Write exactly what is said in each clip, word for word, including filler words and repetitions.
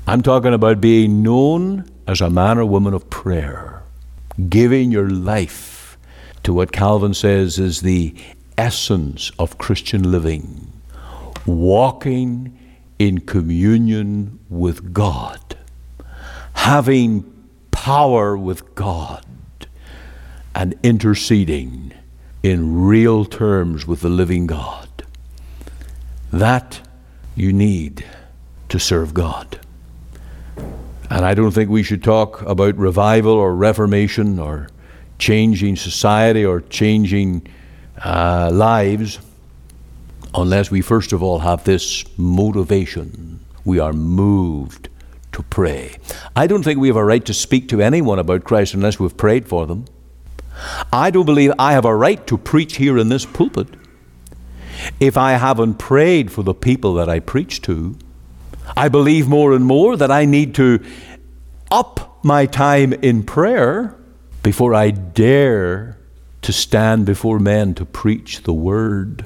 I'm talking about being known as a man or woman of prayer, giving your life to what Calvin says is the essence of Christian living, walking in communion with God, having power with God, and interceding in real terms with the living God. That you need to serve God. And I don't think we should talk about revival or reformation or changing society or changing uh, lives unless we first of all have this motivation. We are moved to pray. I don't think we have a right to speak to anyone about Christ unless we've prayed for them. I don't believe I have a right to preach here in this pulpit if I haven't prayed for the people that I preach to. I believe more and more that I need to up my time in prayer before I dare to stand before men to preach the word.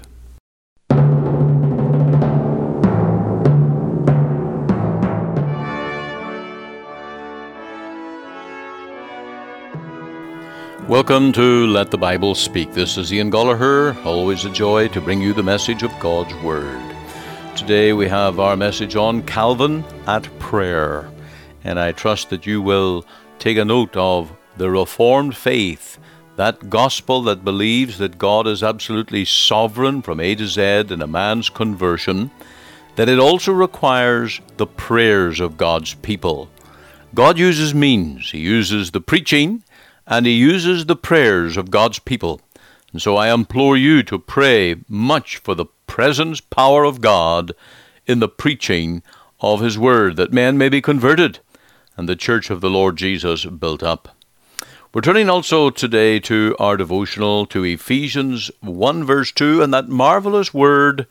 Welcome to Let the Bible Speak. This is Ian Gollaher. Always a joy to bring you the message of God's Word. Today we have our message on Calvin at prayer. And I trust that you will take a note of the Reformed faith, that gospel that believes that God is absolutely sovereign from A to Z in a man's conversion, that it also requires the prayers of God's people. God uses means. He uses the preaching, and He uses the prayers of God's people. And so I implore you to pray much for the presence, power of God in the preaching of His Word, that men may be converted and the church of the Lord Jesus built up. We're turning also today to our devotional to Ephesians one verse two and that marvelous word,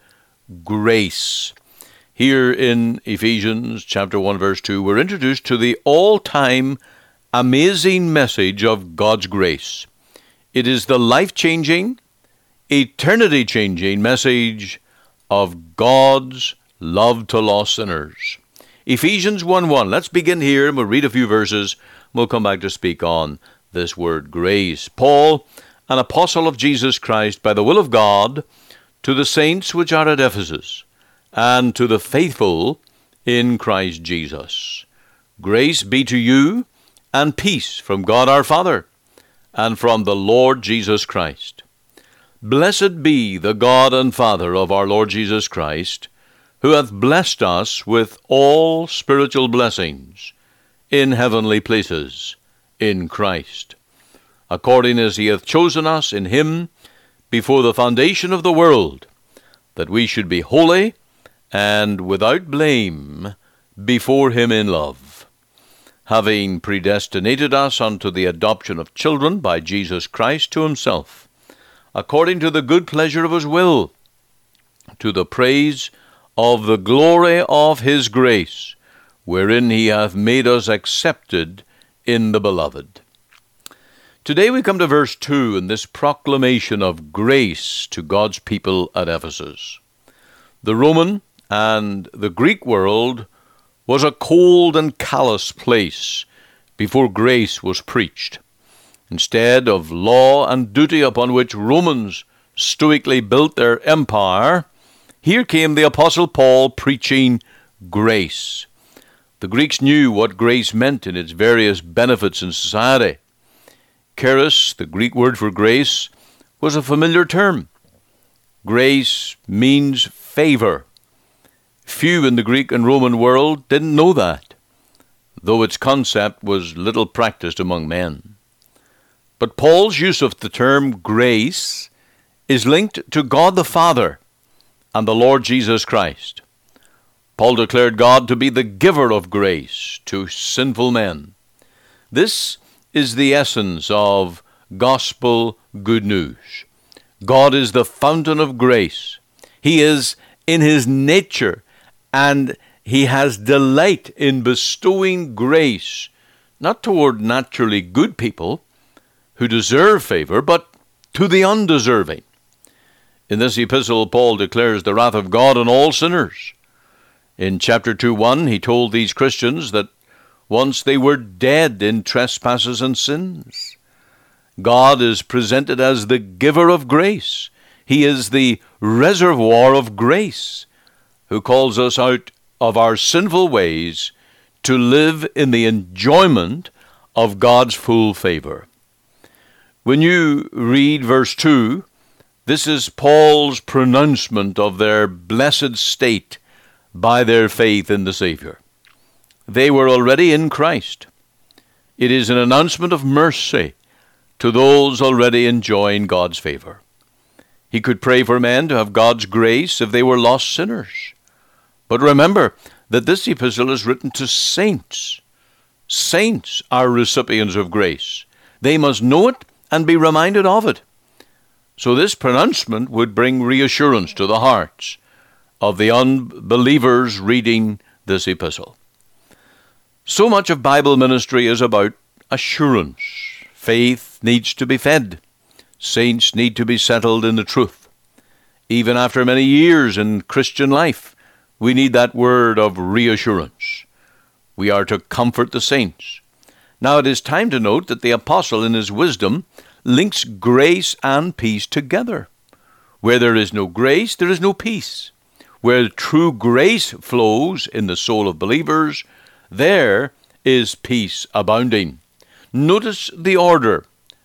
grace. Here in Ephesians chapter one verse two, we're introduced to the all-time amazing message of God's grace. It is the life-changing, eternity-changing message of God's love to lost sinners. Ephesians one one. Let's begin here and we'll read a few verses. We'll come back to speak on this word grace. Paul, an apostle of Jesus Christ by the will of God, to the saints which are at Ephesus, and to the faithful in Christ Jesus. Grace be to you, and peace from God our Father, and from the Lord Jesus Christ. Blessed be the God and Father of our Lord Jesus Christ, who hath blessed us with all spiritual blessings in heavenly places in Christ, according as He hath chosen us in Him before the foundation of the world, that we should be holy and without blame before Him in love, having predestinated us unto the adoption of children by Jesus Christ to Himself, according to the good pleasure of His will, to the praise of the glory of His grace, wherein He hath made us accepted in the Beloved. Today we come to verse two in this proclamation of grace to God's people at Ephesus. The Roman and the Greek world was a cold and callous place before grace was preached. Instead of law and duty upon which Romans stoically built their empire, here came the Apostle Paul preaching grace. The Greeks knew what grace meant in its various benefits in society. Charis, the Greek word for grace, was a familiar term. Grace means favor. Few in the Greek and Roman world didn't know that, though its concept was little practiced among men. But Paul's use of the term grace is linked to God the Father and the Lord Jesus Christ. Paul declared God to be the giver of grace to sinful men. This is the essence of gospel good news. God is the fountain of grace. He is in His nature, and He has delight in bestowing grace, not toward naturally good people who deserve favor, but to the undeserving. In this epistle, Paul declares the wrath of God on all sinners. In chapter two one, he told these Christians that once they were dead in trespasses and sins. God is presented as the giver of grace. He is the reservoir of grace, who calls us out of our sinful ways to live in the enjoyment of God's full favor. When you read verse two, this is Paul's pronouncement of their blessed state by their faith in the Savior. They were already in Christ. It is an announcement of mercy to those already enjoying God's favor. He could pray for men to have God's grace if they were lost sinners. But remember that this epistle is written to saints. Saints are recipients of grace. They must know it and be reminded of it. So this pronouncement would bring reassurance to the hearts of the unbelievers reading this epistle. So much of Bible ministry is about assurance. Faith needs to be fed. Saints need to be settled in the truth. Even after many years in Christian life, we need that word of reassurance. We are to comfort the saints. Now it is time to note that the apostle in his wisdom links grace and peace together. Where there is no grace, there is no peace. Where true grace flows in the soul of believers, there is peace abounding. Notice the order.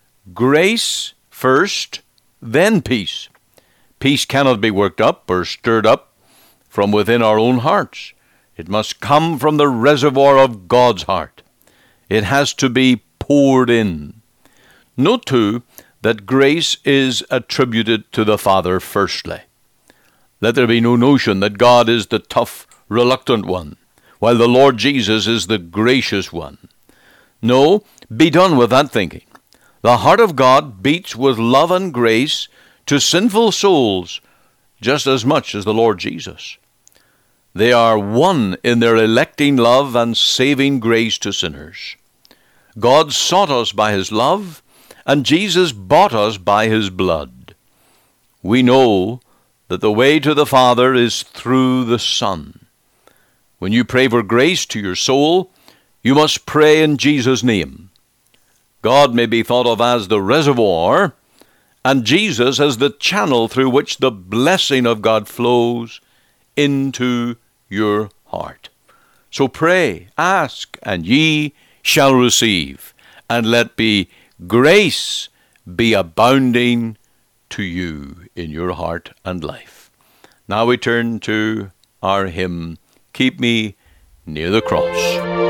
Grace first, then peace. Peace cannot be worked up or stirred up from within our own hearts. It must come from the reservoir of God's heart. It has to be poured in. Note, too, that grace is attributed to the Father firstly. Let there be no notion that God is the tough, reluctant one, while the Lord Jesus is the gracious one. No, be done with that thinking. The heart of God beats with love and grace to sinful souls just as much as the Lord Jesus. They are one in their electing love and saving grace to sinners. God sought us by his love, and Jesus bought us by his blood. We know that the way to the Father is through the Son. When you pray for grace to your soul, you must pray in Jesus' name. God may be thought of as the reservoir, and Jesus as the channel through which the blessing of God flows into your heart. So pray, ask, and ye shall receive, and let be grace be abounding to you in your heart and life. Now we turn to our hymn, Keep Me Near the Cross.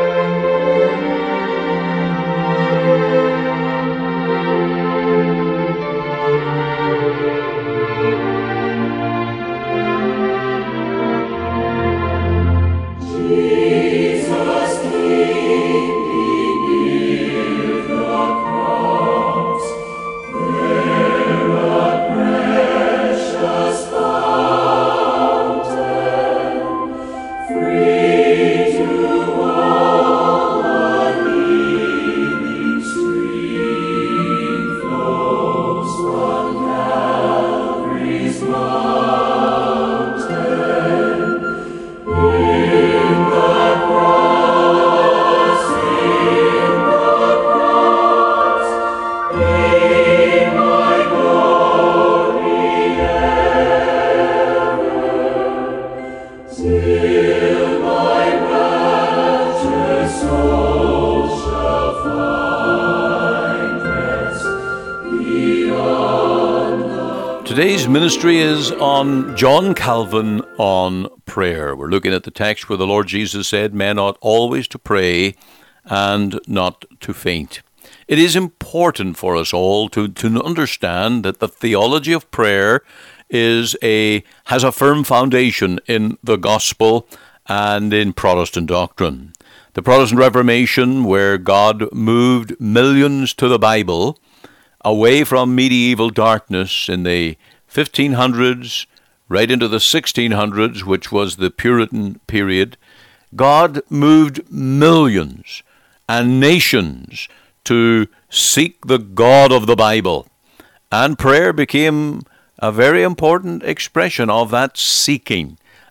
Today's ministry is on John Calvin on prayer. We're looking at the text where the Lord Jesus said, men ought always to pray and not to faint. It is important for us all to, to understand that the theology of prayer is a has a firm foundation in the gospel and in Protestant doctrine. The Protestant Reformation, where God moved millions to the Bible, away from medieval darkness in the fifteen hundreds, right into the sixteen hundreds, which was the Puritan period, God moved millions and nations to seek the God of the Bible. And prayer became a very important expression of that seeking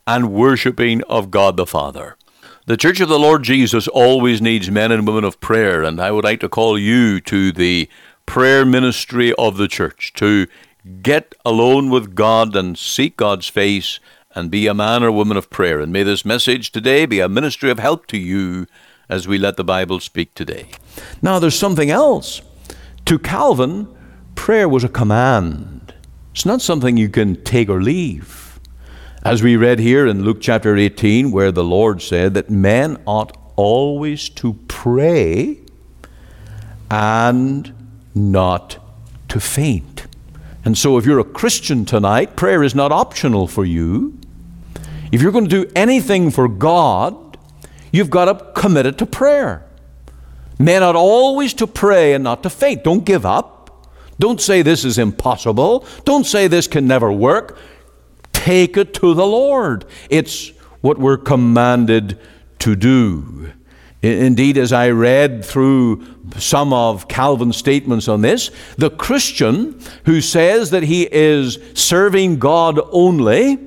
and worshiping of God the Father. The Church of the Lord Jesus always needs men and women of prayer, and I would like to call you to the prayer ministry of the church, to get alone with God and seek God's face and be a man or woman of prayer. And may this message today be a ministry of help to you as we let the Bible speak today. Now there's something else. To Calvin, prayer was a command. It's not something you can take or leave. As we read here in Luke chapter eighteen, where the Lord said that men ought always to pray and not to faint. And so if you're a Christian tonight, prayer is not optional for you. If you're going to do anything for God, you've got to commit it to prayer. Men ought always to pray and not to faint. Don't give up. Don't say this is impossible. Don't say this can never work. Take it to the Lord. It's what we're commanded to do. Indeed, as I read through some of Calvin's statements on this, the Christian who says that he is serving God only,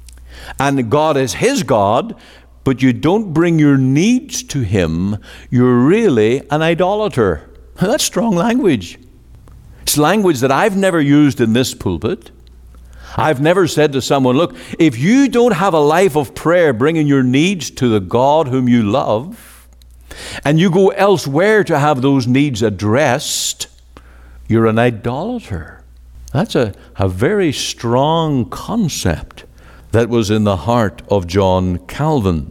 and God is his God, but you don't bring your needs to him, you're really an idolater. That's strong language. It's language that I've never used in this pulpit. I've never said to someone, look, if you don't have a life of prayer bringing your needs to the God whom you love, and you go elsewhere to have those needs addressed, you're an idolater. That's a, a very strong concept that was in the heart of John Calvin.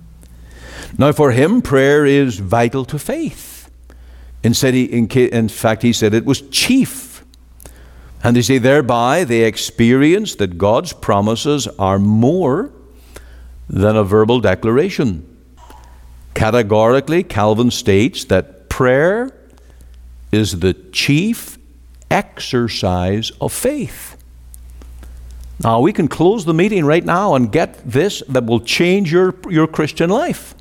Now for him, prayer is vital to faith. Instead, he, in, in fact, he said it was chief. And they say thereby they experience that God's promises are more than a verbal declaration. Categorically, Calvin states that prayer is the chief exercise of faith. Now, we can close the meeting right now and get this that will change your, your Christian life.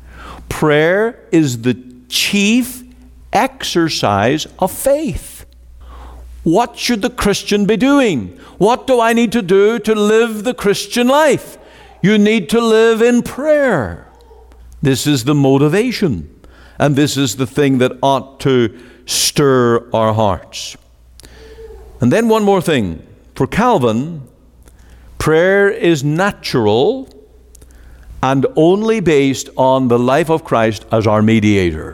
Prayer is the chief exercise of faith. What should the Christian be doing? What do I need to do to live the Christian life? You need to live in prayer. This is the motivation, and this is the thing that ought to stir our hearts. And then one more thing. For Calvin, prayer is natural and only based on the life of Christ as our mediator.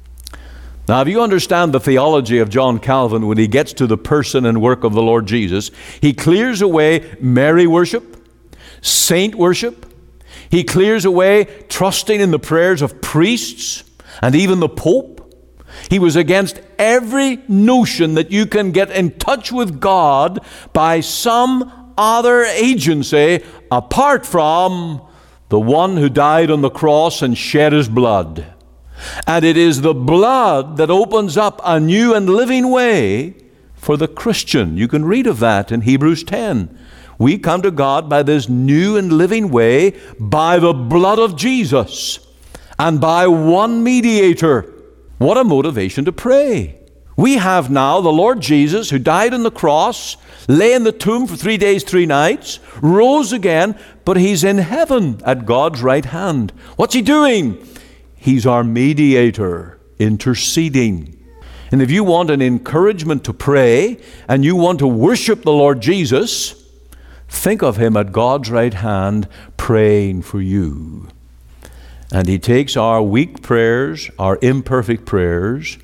Now, if you understand the theology of John Calvin, when he gets to the person and work of the Lord Jesus, he clears away Mary worship, saint worship. He clears away trusting in the prayers of priests and even the Pope. He was against every notion that you can get in touch with God by some other agency apart from the one who died on the cross and shed his blood. And it is the blood that opens up a new and living way for the Christian. You can read of that in Hebrews ten. We come to God by this new and living way by the blood of Jesus and by one mediator. What a motivation to pray. We have now the Lord Jesus who died on the cross, lay in the tomb for three days, three nights, rose again, but he's in heaven at God's right hand. What's he doing? He's our mediator, interceding. And if you want an encouragement to pray and you want to worship the Lord Jesus, think of him at God's right hand praying for you. And he takes our weak prayers, our imperfect prayers,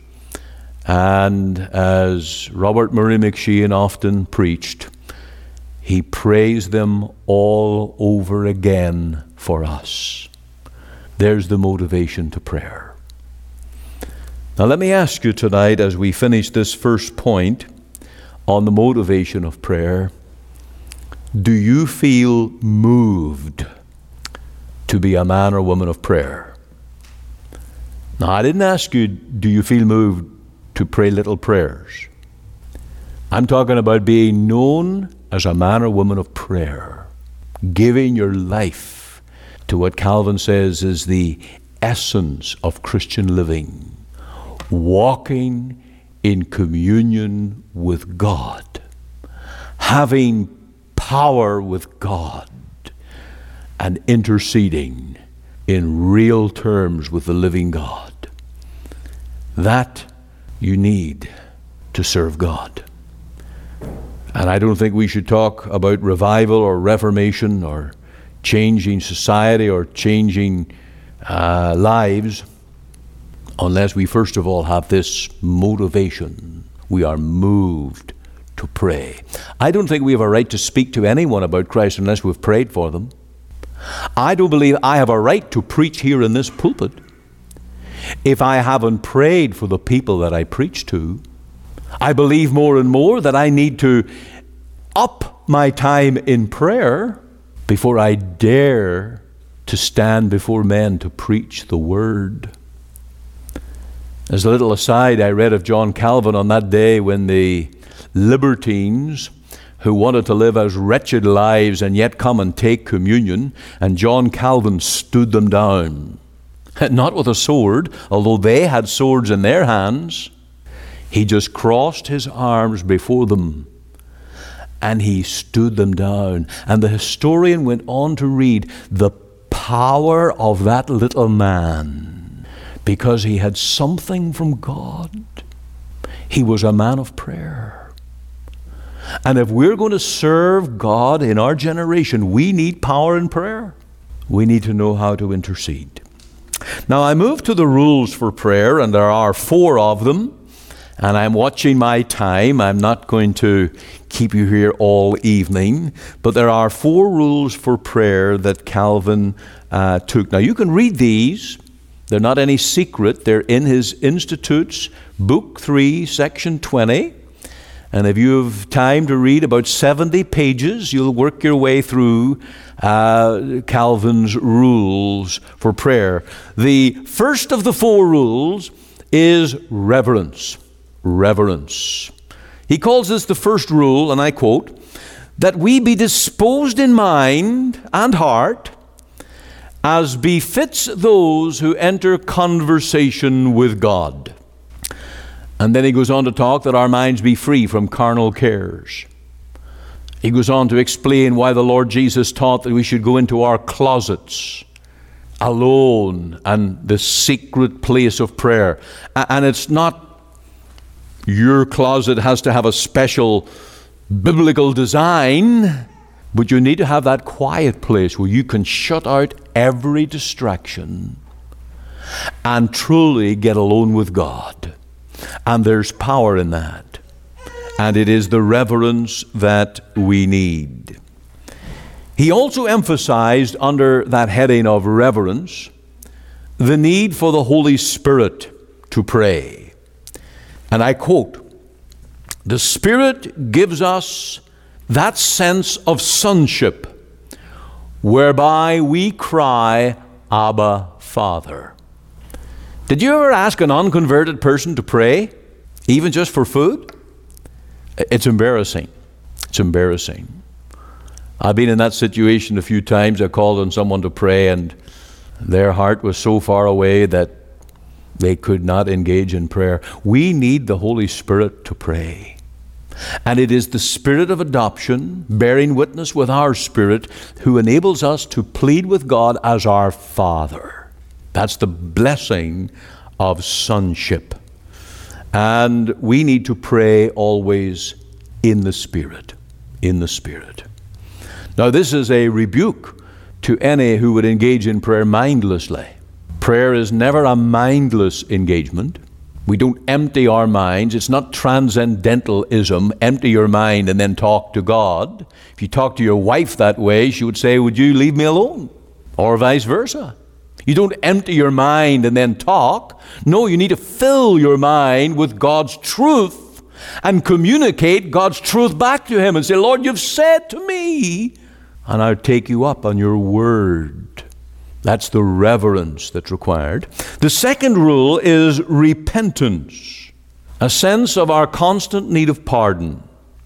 and as Robert Murray McShane often preached, he prays them all over again for us. There's the motivation to prayer. Now let me ask you tonight, as we finish this first point on the motivation of prayer, do you feel moved to be a man or woman of prayer? Now I didn't ask you, do you feel moved to pray little prayers? I'm talking about being known as a man or woman of prayer, giving your life to what Calvin says is the essence of Christian living, walking in communion with God, having power with God, and interceding in real terms with the living God. That you need to serve God. And I don't think we should talk about revival or reformation or changing society or changing uh, lives unless we first of all have this motivation. We are moved to pray. I don't think we have a right to speak to anyone about Christ unless we've prayed for them. I don't believe I have a right to preach here in this pulpit if I haven't prayed for the people that I preach to. I believe more and more that I need to up my time in prayer before I dare to stand before men to preach the word. As a little aside, I read of John Calvin on that day when the libertines who wanted to live as wretched lives and yet come and take communion, and John Calvin stood them down. Not with a sword, although they had swords in their hands. He just crossed his arms before them and he stood them down. And the historian went on to read the power of that little man, because he had something from God. He was a man of prayer. And if we're going to serve God in our generation, we need power in prayer. We need to know how to intercede. Now I move to the rules for prayer, and there are four of them. And I'm watching my time. I'm not going to keep you here all evening. But there are four rules for prayer that Calvin uh, took. Now you can read these. They're not any secret. They're in his Institutes, Book three, Section twenty. And if you have time to read about seventy pages, you'll work your way through uh, Calvin's rules for prayer. The first of the four rules is reverence. Reverence. He calls this the first rule, and I quote, that we be disposed in mind and heart as befits those who enter conversation with God. And then he goes on to talk that our minds be free from carnal cares. He goes on to explain why the Lord Jesus taught that we should go into our closets alone and the secret place of prayer. And it's not your closet has to have a special biblical design, but you need to have that quiet place where you can shut out every distraction and truly get alone with God. And there's power in that. And it is the reverence that we need. He also emphasized under that heading of reverence the need for the Holy Spirit to pray. And I quote, the Spirit gives us that sense of sonship whereby we cry, Abba, Father. Did you ever ask an unconverted person to pray, even just for food? It's embarrassing. It's embarrassing. I've been in that situation a few times. I called on someone to pray, and their heart was so far away that they could not engage in prayer. We need the Holy Spirit to pray. And it is the Spirit of adoption, bearing witness with our spirit, who enables us to plead with God as our Father. That's the blessing of sonship. And we need to pray always in the Spirit. In the Spirit. Now this is a rebuke to any who would engage in prayer mindlessly. Prayer is never a mindless engagement. We don't empty our minds. It's not transcendentalism, empty your mind and then talk to God. If you talk to your wife that way, she would say, would you leave me alone? Or vice versa. You don't empty your mind and then talk. No, you need to fill your mind with God's truth and communicate God's truth back to Him and say, Lord, you've said to me, and I'll take you up on your word. That's the reverence that's required. The second rule is repentance, a sense of our constant need of pardon.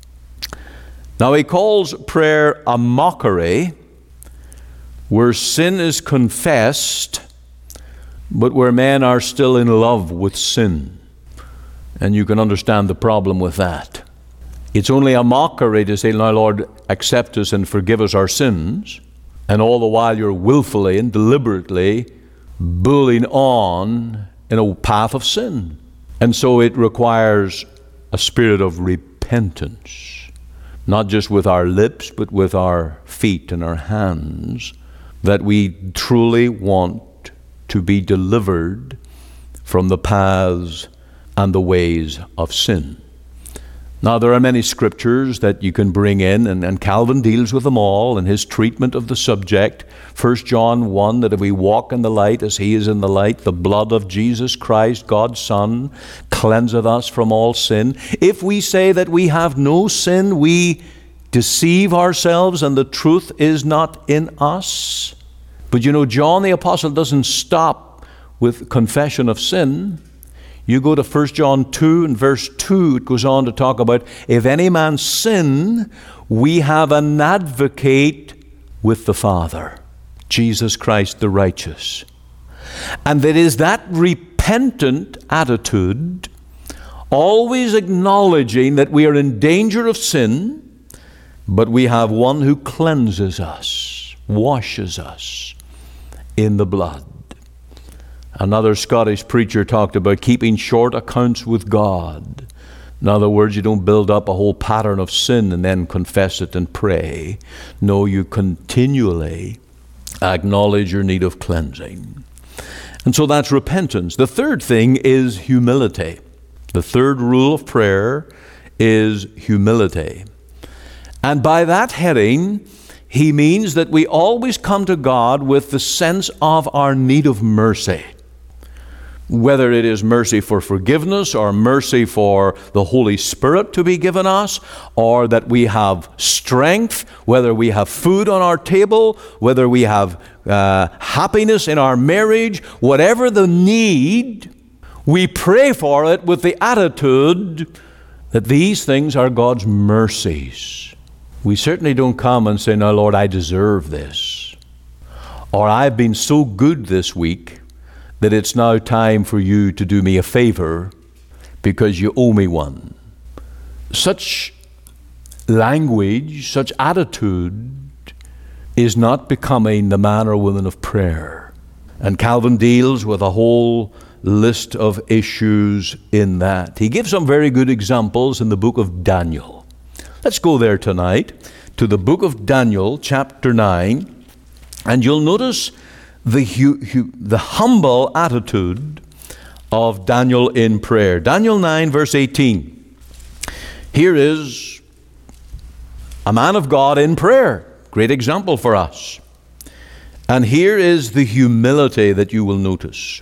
Now he calls prayer a mockery, where sin is confessed, but where men are still in love with sin. And you can understand the problem with that. It's only a mockery to say, now Lord, accept us and forgive us our sins. And all the while you're willfully and deliberately bullying on in a path of sin. And so it requires a spirit of repentance, not just with our lips, but with our feet and our hands, that we truly want to be delivered from the paths and the ways of sin. Now, there are many scriptures that you can bring in, and, and Calvin deals with them all in his treatment of the subject. First John one, that if we walk in the light as he is in the light, the blood of Jesus Christ, God's Son, cleanseth us from all sin. If we say that we have no sin, we deceive ourselves, and the truth is not in us. But you know, John the Apostle doesn't stop with confession of sin. You go to First John two and verse two, it goes on to talk about, if any man sin, we have an advocate with the Father, Jesus Christ the righteous. And it is that repentant attitude, always acknowledging that we are in danger of sin, but we have one who cleanses us, washes us in the blood. Another Scottish preacher talked about keeping short accounts with God. In other words, you don't build up a whole pattern of sin and then confess it and pray. No, you continually acknowledge your need of cleansing. And so that's repentance. The third thing is humility. The third rule of prayer is humility. And by that heading, he means that we always come to God with the sense of our need of mercy. Whether it is mercy for forgiveness or mercy for the Holy Spirit to be given us, or that we have strength, whether we have food on our table, whether we have uh, happiness in our marriage, whatever the need, we pray for it with the attitude that these things are God's mercies. We certainly don't come and say, "Now, Lord, I deserve this," or "I've been so good this week that it's now time for you to do me a favor because you owe me one." Such language, such attitude is not becoming the man or woman of prayer. And Calvin deals with a whole list of issues in that. He gives some very good examples in the book of Daniel. Let's go there tonight to the book of Daniel, chapter nine, and you'll notice the hu- hu- the humble attitude of Daniel in prayer. Daniel nine, verse eighteen. Here is a man of God in prayer. Great example for us. And here is the humility that you will notice.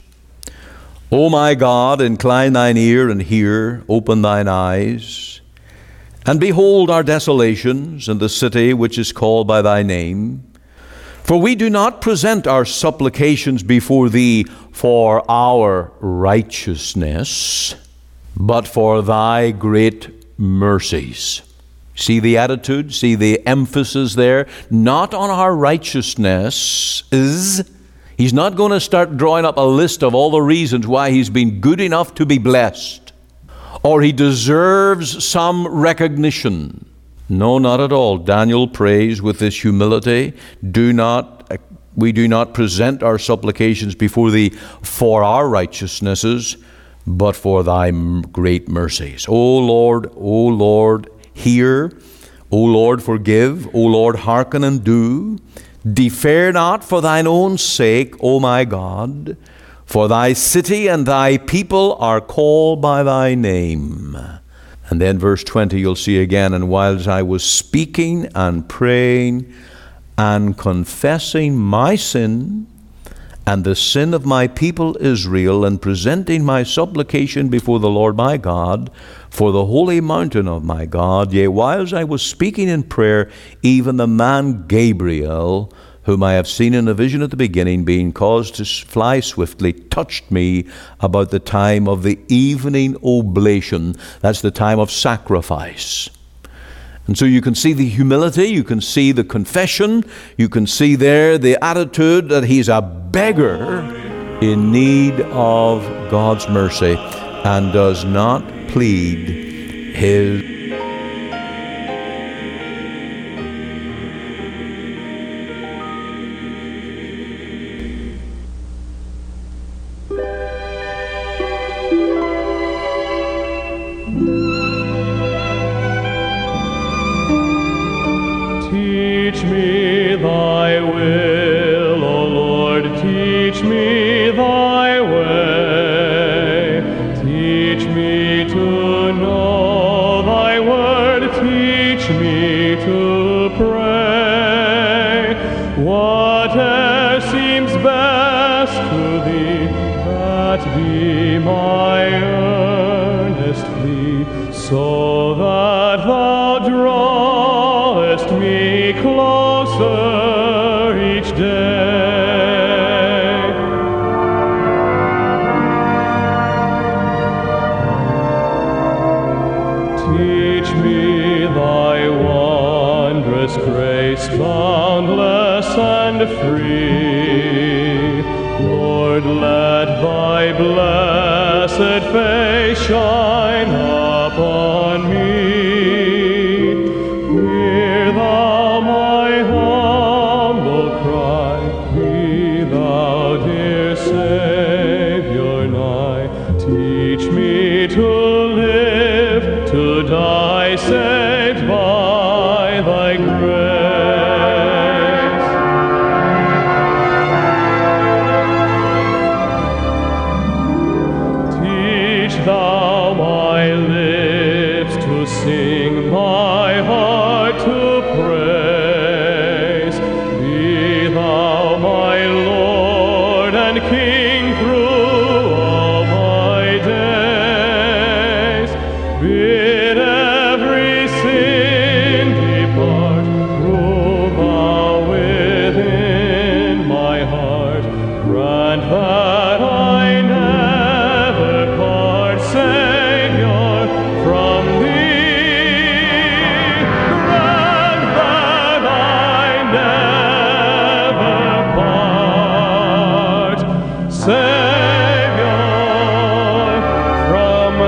O my God, incline thine ear and hear, open thine eyes, and behold our desolations and the city which is called by thy name. For we do not present our supplications before thee for our righteousness, but for thy great mercies. See the attitude, see the emphasis there. Not on our righteousness. He's not going to start drawing up a list of all the reasons why he's been good enough to be blessed, or he deserves some recognition. No, not at all. Daniel prays with this humility. Do not, we do not present our supplications before thee for our righteousnesses, but for thy great mercies. O Lord, O Lord, hear. O Lord, forgive. O Lord, hearken and do. Defer not for thine own sake, O my God, for thy city and thy people are called by thy name. And then verse twenty, you'll see again, and whiles I was speaking and praying and confessing my sin and the sin of my people Israel, and presenting my supplication before the Lord my God for the holy mountain of my God, yea, whiles I was speaking in prayer, even the man Gabriel, whom I have seen in a vision at the beginning, being caused to fly swiftly, touched me about the time of the evening oblation. That's the time of sacrifice. And so you can see the humility, you can see the confession, you can see there the attitude that he's a beggar in need of God's mercy and does not plead his free. Lord, let thy blessed face shine upon me. Hear thou my humble cry. Be thou, dear Savior, nigh. Teach me to live, to die saved by thy grace. Teach thou my lips to sing, my heart to praise. Be thou my Lord and King through all my days. Bid every sin depart, rule thou within my heart. Grant that I never part, Savior, from thee. Grant that I never part, Savior, from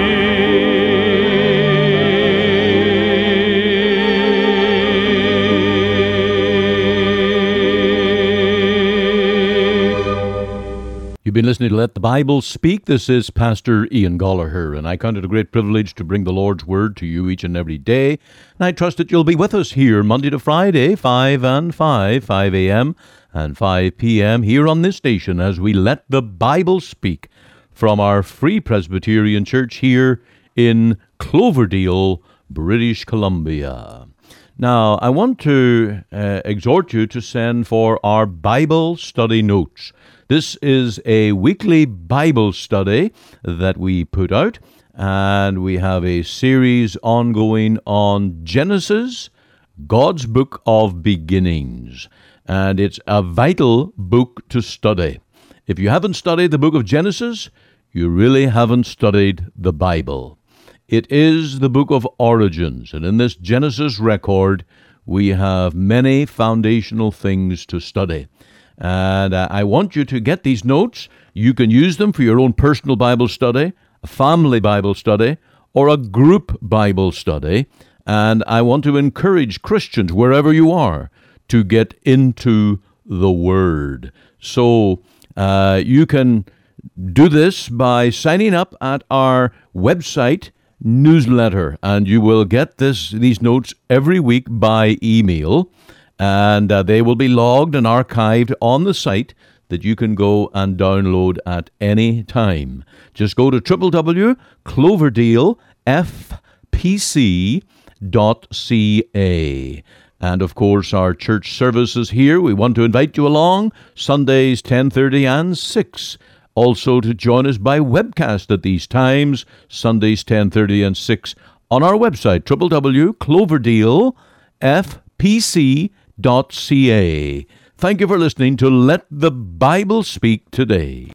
thee. You've been listening to Let the Bible Speak. This is Pastor Ian Gallagher, and I count it a great privilege to bring the Lord's Word to you each and every day. And I trust that you'll be with us here Monday to Friday, five and five, five a.m. and five p.m. here on this station as we let the Bible speak from our Free Presbyterian Church here in Cloverdale, British Columbia. Now, I want to uh, exhort you to send for our Bible study notes. This is a weekly Bible study that we put out, and we have a series ongoing on Genesis, God's Book of Beginnings, and it's a vital book to study. If you haven't studied the book of Genesis, you really haven't studied the Bible. It is the book of origins, and in this Genesis record, we have many foundational things to study. And uh, I want you to get these notes. You can use them for your own personal Bible study, a family Bible study, or a group Bible study. And I want to encourage Christians, wherever you are, to get into the Word. So uh, you can do this by signing up at our website newsletter, and you will get this these notes every week by email. And uh, they will be logged and archived on the site that you can go and download at any time. Just go to w w w dot cloverdale f p c dot c a. And, of course, our church services here, we want to invite you along Sundays ten thirty and six. Also to join us by webcast at these times, Sundays ten thirty and six, on our website, w w w dot cloverdale f p c dot c a. Thank you for listening to Let the Bible Speak today.